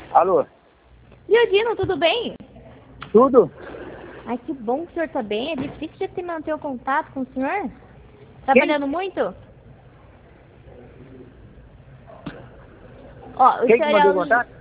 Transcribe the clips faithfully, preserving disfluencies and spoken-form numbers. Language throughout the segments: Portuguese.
Alô? Leodino, tudo bem? Tudo? Ai, que bom que o senhor está bem. É difícil de manter o contato com o senhor? Trabalhando muito? Ó, o Quem que senhor é mandou o... contato?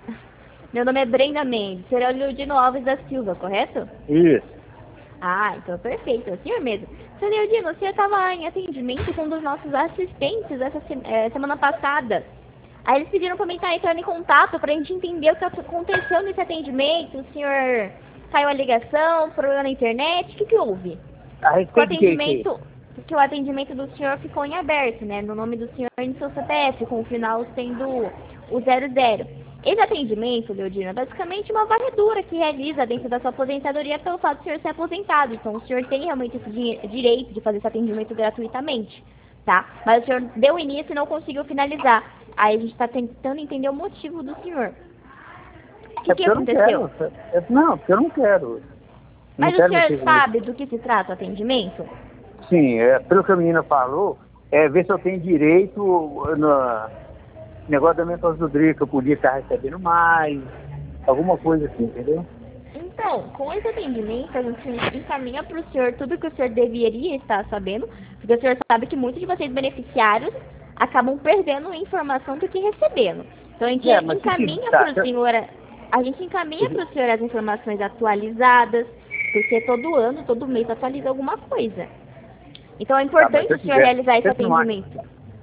Meu nome é Brenda Mendes. O senhor é o Leodino Alves da Silva, correto? Isso. Ah, então perfeito. É o senhor mesmo. Seu Leodino, o senhor estava em atendimento com um dos nossos assistentes essa se- eh, semana passada. Aí eles pediram para mim estar entrando em contato para a gente entender o que aconteceu nesse atendimento. O senhor caiu a ligação, problema na internet, o que, que houve? A Que o respeito de quê, que? atendimento, que o atendimento do senhor ficou em aberto, né? No nome do senhor e no seu C P F, com o final sendo o zero zero. Esse atendimento, Leodino, é basicamente uma varredura que realiza dentro da sua aposentadoria pelo fato de o senhor ser aposentado. Então, o senhor tem realmente esse di- direito de fazer esse atendimento gratuitamente, tá? Mas o senhor deu início e não conseguiu finalizar. Aí a gente está tentando entender o motivo do senhor. O que, É que porque eu não aconteceu? quero. É- não, porque eu não quero. Não Mas o quero senhor mexer com isso. sabe do que se trata o atendimento? Sim, é, pelo que a menina falou, é ver se eu tenho direito no negócio da mentosadoria, que eu podia estar recebendo mais, alguma coisa assim, entendeu? Então, com esse atendimento, a gente encaminha para o senhor tudo que o senhor deveria estar sabendo, porque o senhor sabe que muitos de vocês beneficiários acabam perdendo informação do que recebendo. Então, a gente É, mas o que que encaminha tá? para o senhor, a gente encaminha para o senhor as informações atualizadas, porque todo ano, todo mês atualiza alguma coisa. Então, é Tá, mas se importante eu o senhor tivesse, realizar esse você não acha, atendimento.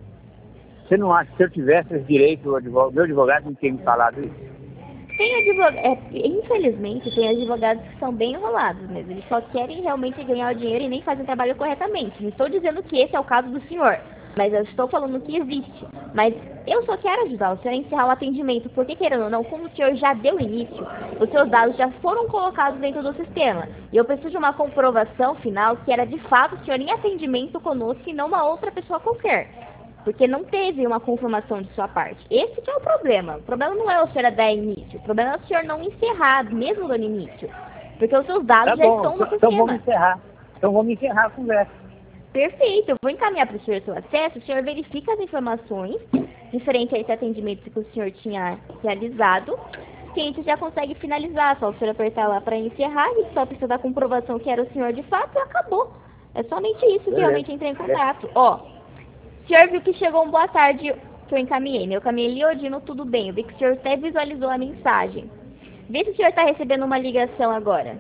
você não acha que se eu tivesse esse direito, o advogado, meu advogado não tinha me falado isso? Tem advogado, é, infelizmente, tem advogados que são bem enrolados mesmo. Eles só querem realmente ganhar o dinheiro e nem fazem o trabalho corretamente. Não estou dizendo que esse é o caso do senhor, mas eu estou falando que existe. Mas eu só quero ajudar o senhor a encerrar o atendimento, porque querendo ou não, como o senhor já deu início, os seus dados já foram colocados dentro do sistema. E eu preciso de uma comprovação final que era de fato o senhor em atendimento conosco e não uma outra pessoa qualquer. Porque não teve uma confirmação de sua parte. Esse que é o problema. O problema não é o senhor dar início. O problema é o senhor não encerrar, mesmo dando início. Porque os seus dados Tá já bom, estão no então vamos sistema. encerrar. Então vamos encerrar a conversa. Perfeito. Eu vou encaminhar para o senhor seu acesso. O senhor verifica as informações referente a esse atendimento que o senhor tinha realizado. Que a gente já consegue finalizar. Só o senhor apertar lá para encerrar. A gente só precisa da comprovação que era o senhor de fato e acabou. É somente isso que Beleza. realmente entra em contato. Ó. O senhor viu que chegou um boa tarde que eu encaminhei, né? Eu caminhei Leodino, tudo bem. Eu vi que o senhor até visualizou a mensagem. Vê se o senhor está recebendo uma ligação agora.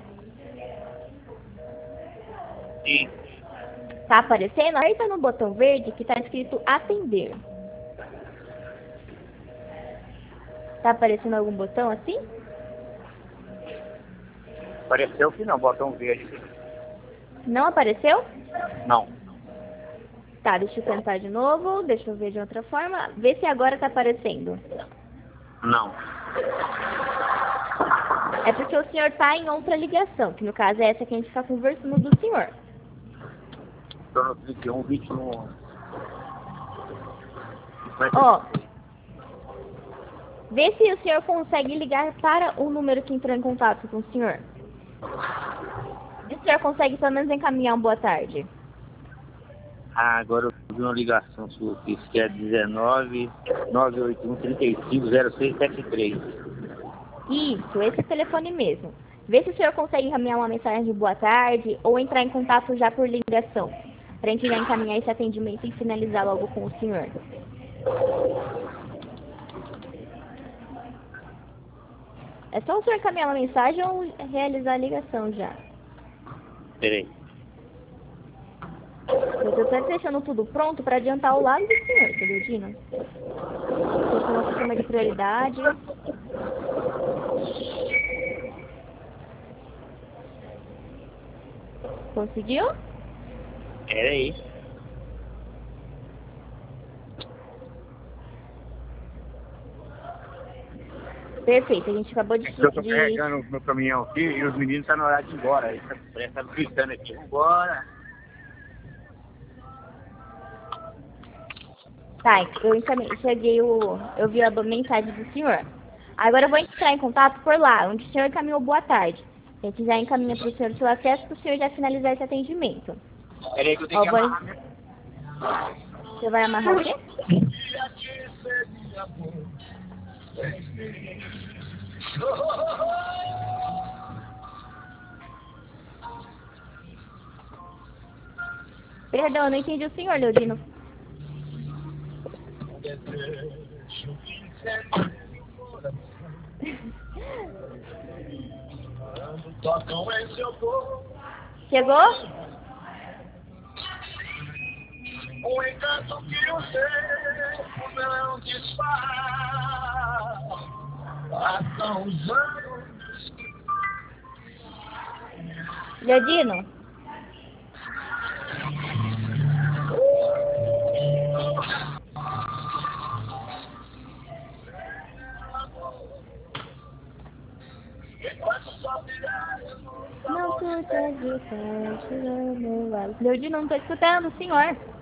Sim. Tá aparecendo? Aperta no botão verde que está escrito atender. Tá aparecendo algum botão assim? Apareceu que não, botão verde. Não apareceu? Não. Tá, deixa eu tentar de novo. Deixa eu ver de outra forma. Vê se agora tá aparecendo. Não. É porque o senhor tá em outra ligação, que no caso é essa que a gente está conversando do senhor. Estou no trinta e um, vinte e um. Ó, vê se o senhor consegue ligar para o número que entrou em contato com o senhor. Vê se o senhor consegue pelo menos encaminhar um boa tarde. Ah, agora eu vi uma ligação sua aqui, que é dezenove, nove oito um, trinta e cinco, zero seis sete três. Isso, esse é o telefone mesmo. Vê se o senhor consegue encaminhar uma mensagem de boa tarde ou entrar em contato já por ligação. Pra gente já encaminhar esse atendimento e finalizar logo com o senhor. É só o senhor encaminhar uma mensagem ou realizar a ligação já. Peraí. Eu estou deixando tudo pronto para adiantar o lado do senhor, tá, Leodino? Estou com um sistema de prioridade. Conseguiu? Peraí. Perfeito, a gente acabou de... Eu tô de... carregando o meu caminhão aqui e os meninos estão na hora de ir embora. Eles estão gritando aqui, vambora. Tá, eu encaminhei, cheguei o... Eu vi a mensagem do senhor. Agora eu vou entrar em contato por lá, onde o senhor encaminhou boa tarde. A gente já encaminha para o senhor o seu acesso para o senhor já finalizar esse atendimento. Peraí que eu tenho Ó, que vou... amarrar minha... Você vai amarrar o quê? Perdão, não entendi o senhor, Leodino. Chegou? O encanto que o tempo não desfaz. Passam os anos. Leodino? Não escuta de tarde, Leodino, não tô escutando, senhor.